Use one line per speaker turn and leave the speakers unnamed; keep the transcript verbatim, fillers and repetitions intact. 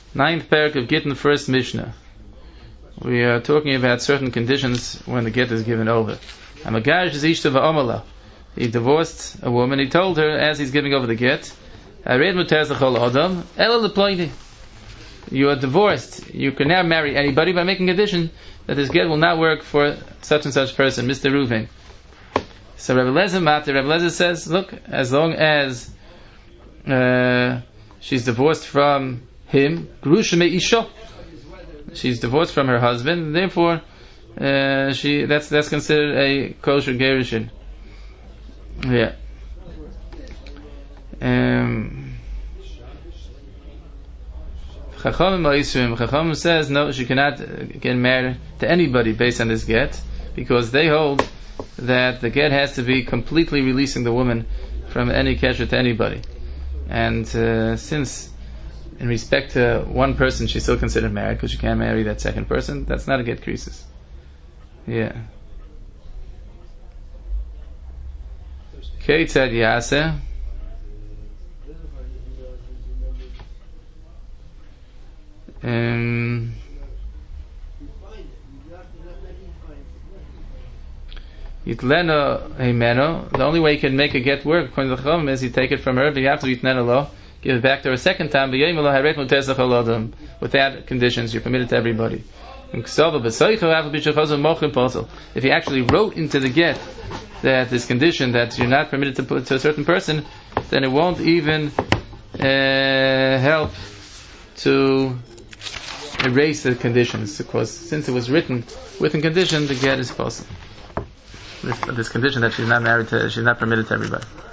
Ninth parak of Gittin, first Mishnah. We are talking about certain conditions when the get is given over. Hamagarish is ishta va'omala. He divorced a woman. He told her as he's giving over the get, you are divorced. You can now marry anybody by making a condition that this get will not work for such and such person, Mister Reuven. So Rebbe Lezer Mater, Rebbe Lezer says, look, as long as uh, she's divorced from him, she's divorced from her husband, therefore uh, she that's that's considered a kosher gerushin. Yeah. Um, Chachamim says no, she cannot get married to anybody based on this get, because they hold that the get has to be completely releasing the woman from any kesher to anybody. And uh, since in respect to one person she's still considered married because she can't marry that second person, that's not a get creases. Yeah. Keitzad Yaseh. Um, Yitleno Heimeno. The only way you can make a get work, according to the Chachamim, is you take it from her, but you have to Yitleno lo, give it back to her a second time, without conditions. You're permitted to everybody. If he actually wrote into the get that this condition that you're not permitted to put to a certain person, then it won't even uh, help to erase the conditions, because since it was written with a condition, the get is possible. This, this condition that she's not married to, she's not permitted to everybody.